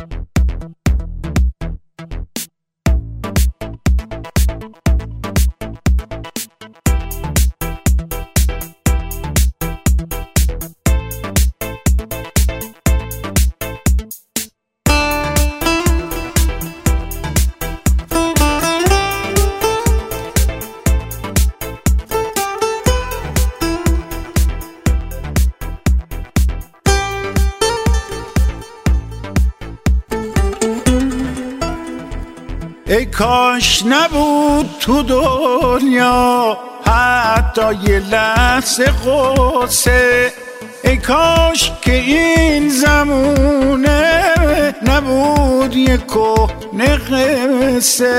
ای کاش نبود تو دنیا حتی یه لحظه غصه، ای کاش که این زمونه نبود یه کهنه قصه.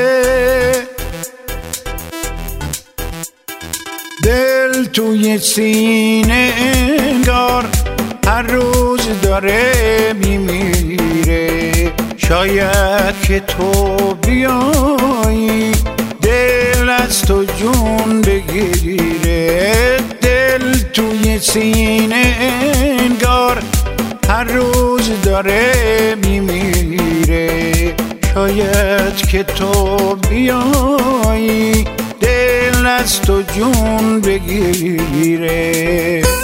دل توی سینه انگار هر روز داره میمیره، شاید که تو بیایی دل از تو جون بگیره. دل توی سینه انگار هر روز داره میمیره، شاید که تو بیایی دل از تو جون بگیره.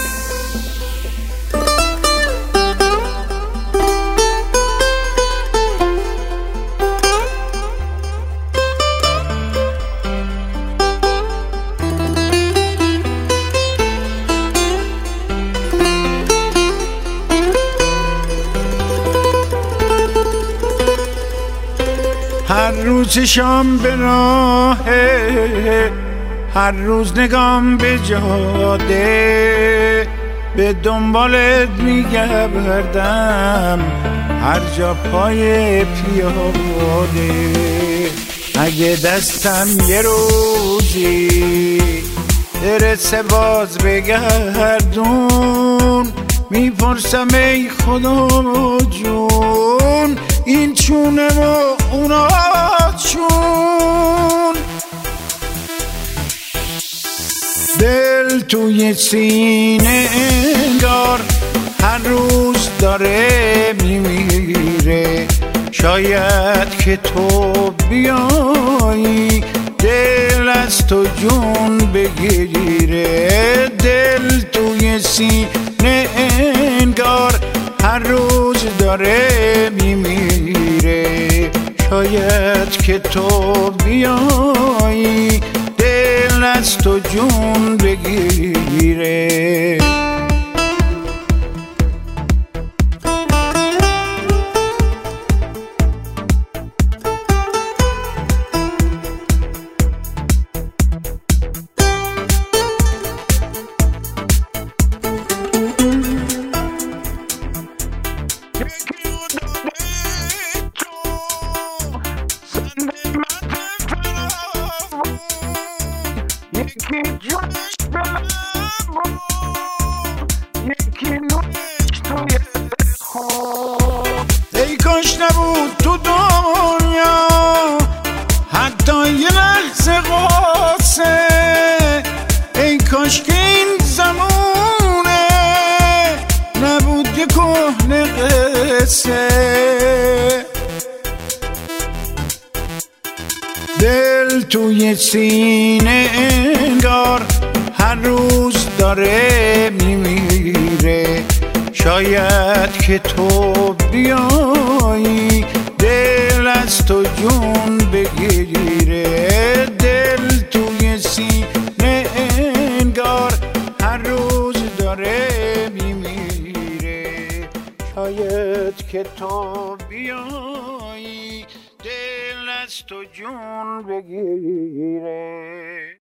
هر روز شام به راهه، هر روز نگام به جاده، به دنبالت میگردم هر جا پای پیاده. اگه دستم یه روزی برسه باز بگردون، میپرسم ای خدا جون این چونه و اونا چون. دل توی سینه انگار هر روز داره میمیره، شاید که تو بیایی دل از تو جون بگیره. دل توی سینه انگار هر روز داره میمیره، شاید که تو بیایی دل از تو جون بگیره. یکی جوش بلبون، یکی نوش توی خود. ای کاش نبود تو دنیا حتی یه لحظه قصه، ای کاش که این زمونه نبود یه کهنه قصه. دل توی سینه انگار هر روز داره میمیره، شاید که تو بیایی دل از تو جون بگیره. دل توی سینه انگار هر روز داره میمیره، شاید که تو بیایی دل از تو جون بگیره.